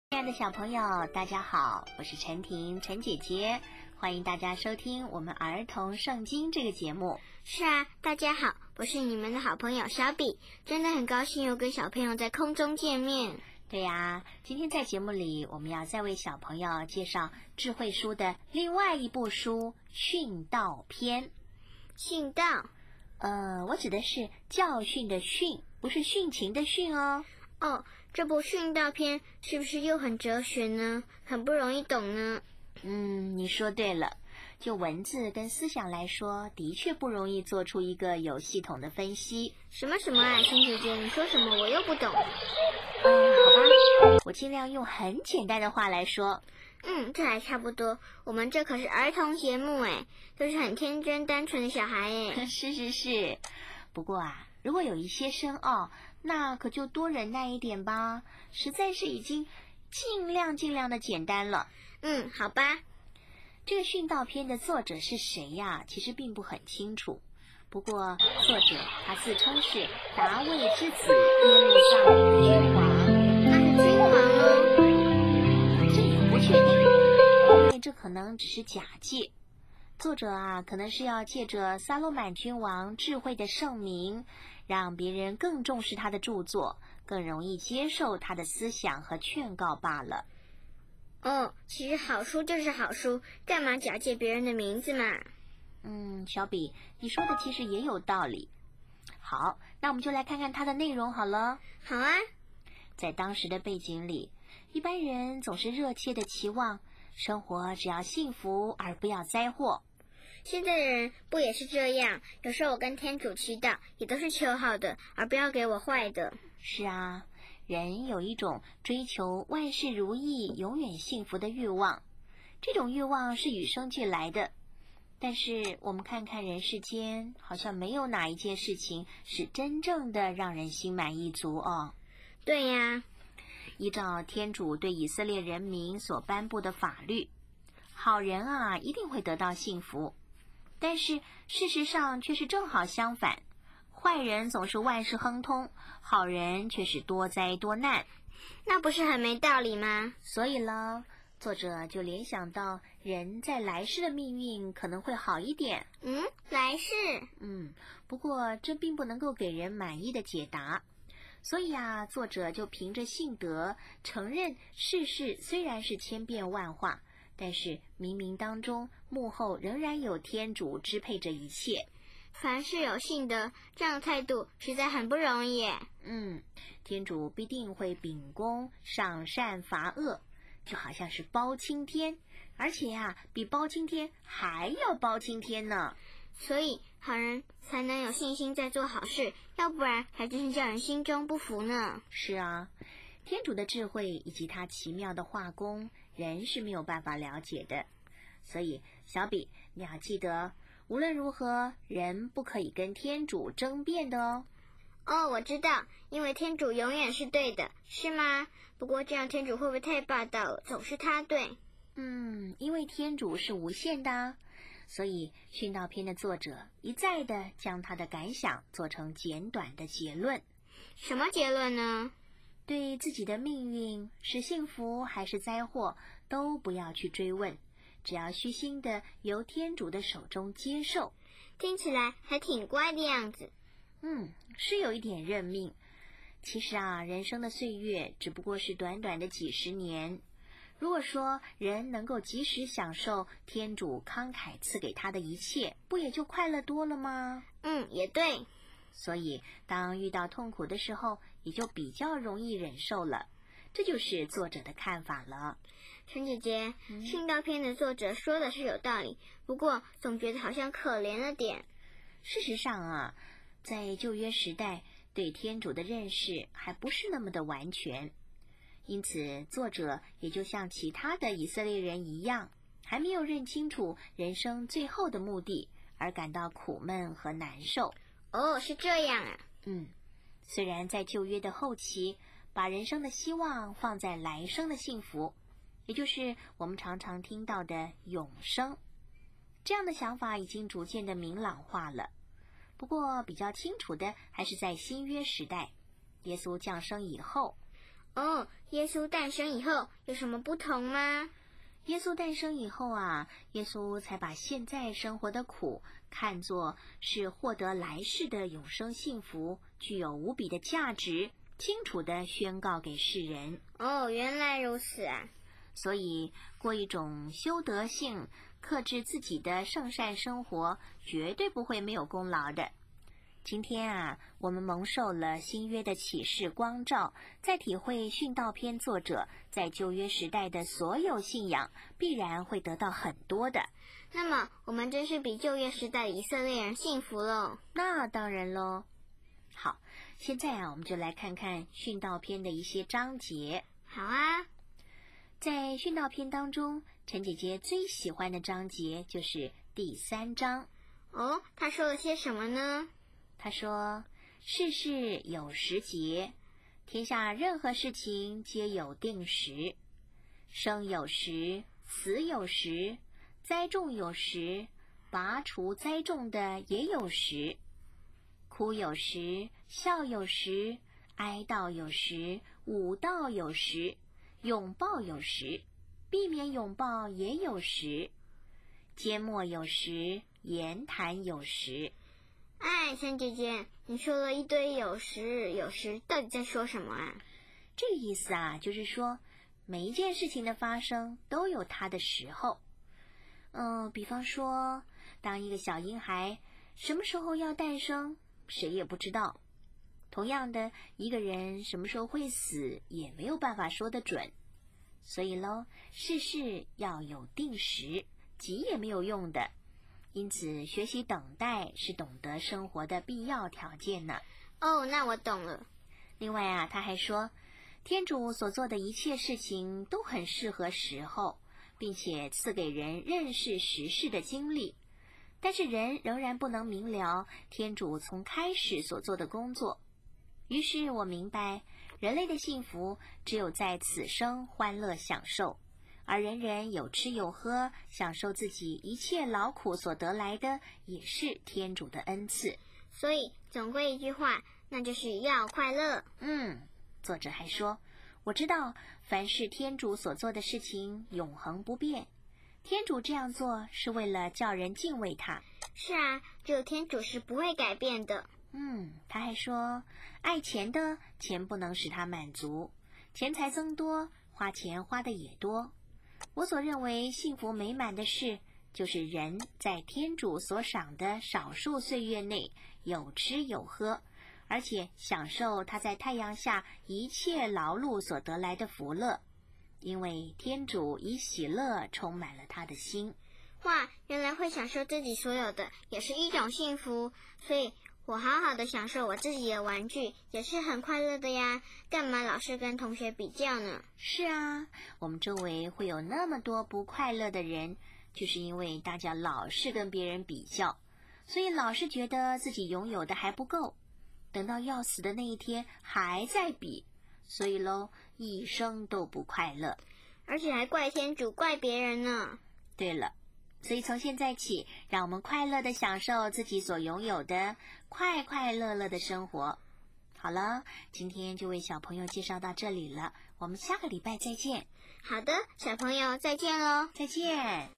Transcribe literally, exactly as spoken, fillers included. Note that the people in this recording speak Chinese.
亲爱的小朋友，大家好，我是陈婷，陈姐姐，欢迎大家收听我们儿童圣经这个节目。 是啊，大家好，我是你们的好朋友小比，真的很高兴又跟小朋友在空中见面。 对呀，今天在节目里，我们要再为小朋友介绍智慧书的另外一部书《训道篇》。 训道， 呃，我指的是教训的训，不是殉情的训哦。 哦，这部训道篇是不是又很哲学呢？很不容易懂呢？ 嗯，你说对了，就文字跟思想来说，的确不容易做出一个有系统的分析。 什么什么啊，亲姐姐，你说什么我又不懂。 嗯，好吧，我尽量用很简单的话来说。 嗯，这还差不多。我们这可是儿童节目诶，都是很天真单纯的小孩诶。 是是是，不过啊，如果有一些深奥，那可就多忍耐一点吧，实在是已经尽量尽量的简单了。 嗯，好吧。 这个训道篇的作者是谁呀？其实并不很清楚。不过作者他自称是达卫之子耶路撒冷的君王， 那是君王哦。 这也不确定，因为这可能只是假借。作者啊，可能是要借着撒罗满君王智慧的盛名，让别人更重视他的著作，更容易接受他的思想和劝告罢了。 哦，其实好书就是好书，干嘛假借别人的名字嘛？ 嗯，小比，你说的其实也有道理。好，那我们就来看看它的内容好了。 好啊。 在当时的背景里，一般人总是热切的期望生活只要幸福而不要灾祸。 现在的人不也是这样？有时候我跟天主祈祷，也都是求好的，而不要给我坏的。 是啊，人有一种追求万事如意、永远幸福的欲望，这种欲望是与生俱来的。但是我们看看人世间，好像没有哪一件事情是真正的让人心满意足哦。 对呀， 依照天主对以色列人民所颁布的法律，好人啊一定会得到幸福。但是事实上却是正好相反，坏人总是万事亨通，好人却是多灾多难。 那不是很没道理吗？ 所以呢，作者就联想到人在来世的命运可能会好一点。 嗯，来世？ 嗯，不过这并不能够给人满意的解答。所以啊，作者就凭着信德承认世事虽然是千变万化，但是冥冥当中幕后仍然有天主支配着一切。 凡事有信德，这样的态度实在很不容易耶。 嗯，天主必定会秉公赏善罚恶，就好像是包青天，而且呀、啊，比包青天还要包青天呢。 所以好人才能有信心在做好事，要不然还真是叫人心中不服呢。 是啊，天主的智慧以及他奇妙的画工，人是没有办法了解的。所以小比，你要记得，无论如何，人不可以跟天主争辩的哦。 哦，我知道，因为天主永远是对的，是吗？不过这样天主会不会太霸道了，总是他对？ 嗯，因为天主是无限的啊，所以训道篇的作者一再的将他的感想做成简短的结论。 什么结论呢？ 对自己的命运是幸福还是灾祸，都不要去追问，只要虚心的由天主的手中接受。 听起来还挺乖的样子。 嗯，是有一点认命。其实啊，人生的岁月只不过是短短的几十年。如果说人能够及时享受天主慷慨赐给他的一切，不也就快乐多了吗？ 嗯，也对。 所以当遇到痛苦的时候，也就比较容易忍受了。这就是作者的看法了。 陈姐姐， 嗯训道篇的作者说的是有道理，不过总觉得好像可怜了点。 事实上啊，在旧约时代，对天主的认识还不是那么的完全，因此作者也就像其他的以色列人一样，还没有认清楚人生最后的目的，而感到苦闷和难受。 哦，是这样啊。 嗯，虽然在旧约的后期，把人生的希望放在来生的幸福，也就是我们常常听到的永生，这样的想法已经逐渐的明朗化了。不过比较清楚的还是在新约时代，耶稣降生以后。 哦，耶稣诞生以后有什么不同吗？ 耶稣诞生以后啊，耶稣才把现在生活的苦看作是获得来世的永生幸福，具有无比的价值，清楚地宣告给世人。 哦，原来如此啊！ 所以过一种修德性、克制自己的圣善生活，绝对不会没有功劳的。今天啊，我们蒙受了新约的启示光照，在体会训道篇作者在旧约时代的所有信仰，必然会得到很多的。 那么，我们真是比旧约时代的以色列人幸福喽。 那当然喽。好，现在啊，我们就来看看训道篇的一些章节。 好啊。 在训道篇当中，陈姐姐最喜欢的章节就是第三章。 哦，她说了些什么呢？ 她说，世事有时节，天下任何事情皆有定时，生有时，死有时，栽种有时，拔除栽种的也有时，哭有时，笑有时，哀悼有时，舞蹈有时，拥抱有时，避免拥抱也有时，缄默有时，言谈有时。 哎，陈姐姐，你说了一堆有时有时，到底在说什么啊？ 这个意思啊，就是说每一件事情的发生都有它的时候。嗯，比方说，当一个小婴孩什么时候要诞生，谁也不知道。同样的，一个人什么时候会死，也没有办法说得准。所以咯，事事要有定时，急也没有用的。因此，学习等待是懂得生活的必要条件呢。 哦，那我懂了。 另外啊，他还说，天主所做的一切事情都很适合时候，并且赐给人认识时事的经历。但是人仍然不能明了天主从开始所做的工作。于是我明白，人类的幸福只有在此生欢乐享受，而人人有吃有喝，享受自己一切劳苦所得来的，也是天主的恩赐。 所以总归一句话，那就是要快乐。 嗯，作者还说，我知道凡是天主所做的事情永恒不变，天主这样做是为了叫人敬畏他。 是啊，只有天主是不会改变的。 嗯，他还说，爱钱的，钱不能使他满足，钱财增多，花钱花的也多。我所认为幸福美满的事，就是人在天主所赏的少数岁月内有吃有喝，而且享受他在太阳下一切劳碌所得来的福乐，因为天主以喜乐充满了他的心。 哇，原来会享受自己所有的也是一种幸福，所以我好好的享受我自己的玩具也是很快乐的呀，干嘛老是跟同学比较呢？ 是啊，我们周围会有那么多不快乐的人，就是因为大家老是跟别人比较，所以老是觉得自己拥有的还不够，等到要死的那一天还在比，所以咯，一生都不快乐， 而且还怪天主怪别人呢。 对了，所以从现在起，让我们快乐地享受自己所拥有的，快快乐乐的生活。好了，今天就为小朋友介绍到这里了，我们下个礼拜再见。 好的，小朋友再见咯。 再见。